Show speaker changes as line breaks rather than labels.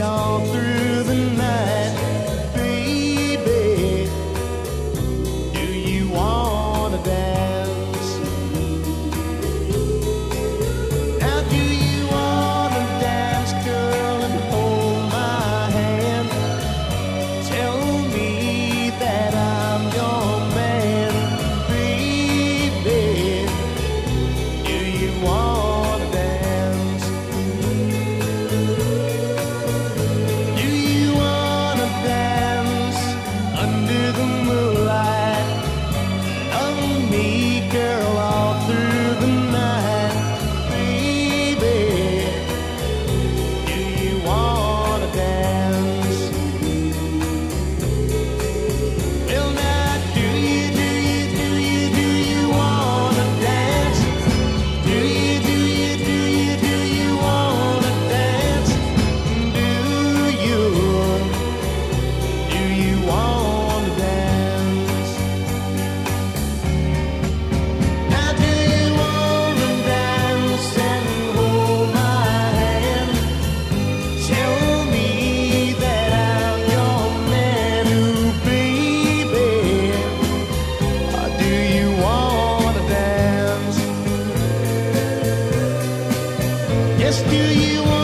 all through the night. Baby, do you wanna dance? Now do you wanna dance, girl, and hold my hand? Tell me that I'm your man. Baby, do you wanna dance? Do you wanna dance under the moonlight? Love me, girl, all through the night. Baby, do you wanna dance? Well, now, do you wanna dance? Do you wanna dance? Do you wanna dance? Now do you wanna dance and hold my hand? Tell me that I'm your man, ooh, baby. Do you wanna dance? Yes, do you